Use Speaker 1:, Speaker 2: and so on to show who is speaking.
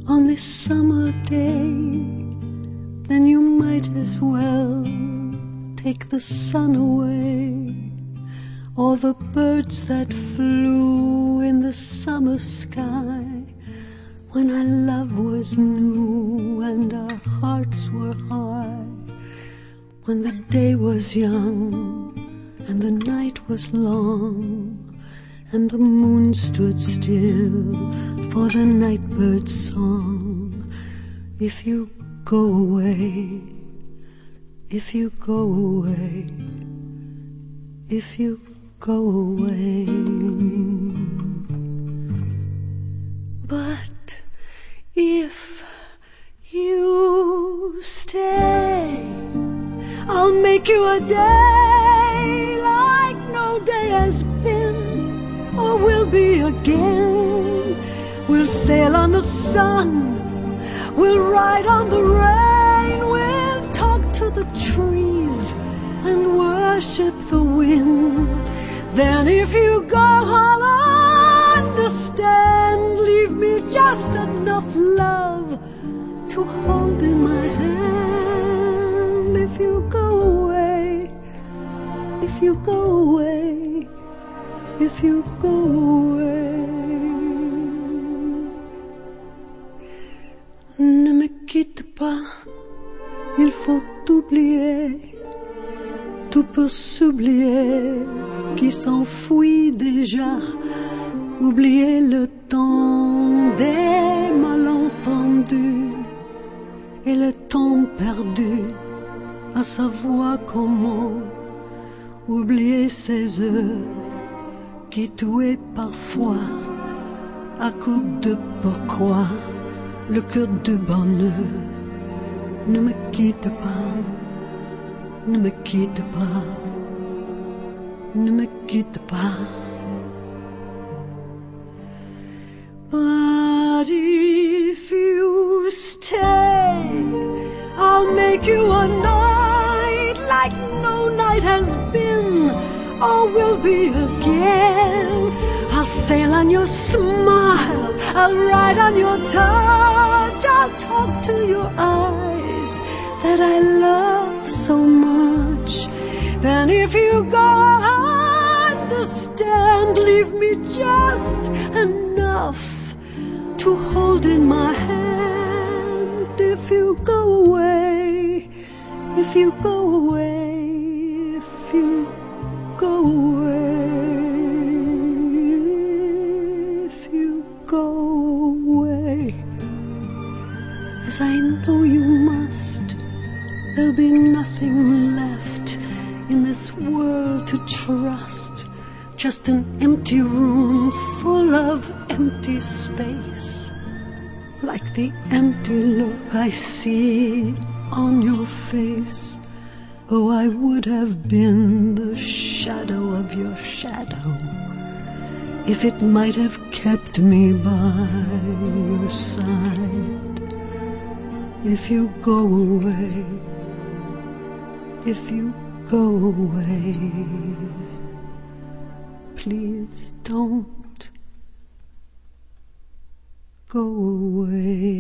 Speaker 1: on this summer day, then you might as well take the sun away. All the birds that flew in the summer sky, when our love was new and our hearts were high, when the day was young and the night was long, and the moon stood still for the nightbird's song. If you go away, if you go away, if you go away. But if you stay, I'll make you a day like no day has been or will be again. We'll sail on the sun, we'll ride on the rain, we'll talk to the trees and worship the wind. Then if you go, I'll understand. Leave me just enough love to hold in my hand. If you go away, if you go away, if you go away. Ne me quitte pas, il faut oublier. Tout peut s'oublier qui s'enfuit déjà. Oublier le temps des malentendus et le temps perdu, à savoir comment. Oublier ces heures qui tuaient parfois à coups de pourquoi le cœur du bonheur. Ne me quitte pas, ne me quitte pas, ne me quitte pas. But if you stay, I'll make you a night like no night has been or will be again. I'll sail on your smile, I'll ride on your touch, I'll talk to your eyes that I love so much. Then if you go, I'll understand. Leave me just enough to hold in my hand. If you go away, if you go away, if you go away, if you go away, as I know you must, there'll be nothing left in this world to trust. Just an empty room full of empty space, like the empty look I see on your face. Oh, I would have been the shadow of your shadow if it might have kept me by your side. If you go away, if you go away, please don't go away.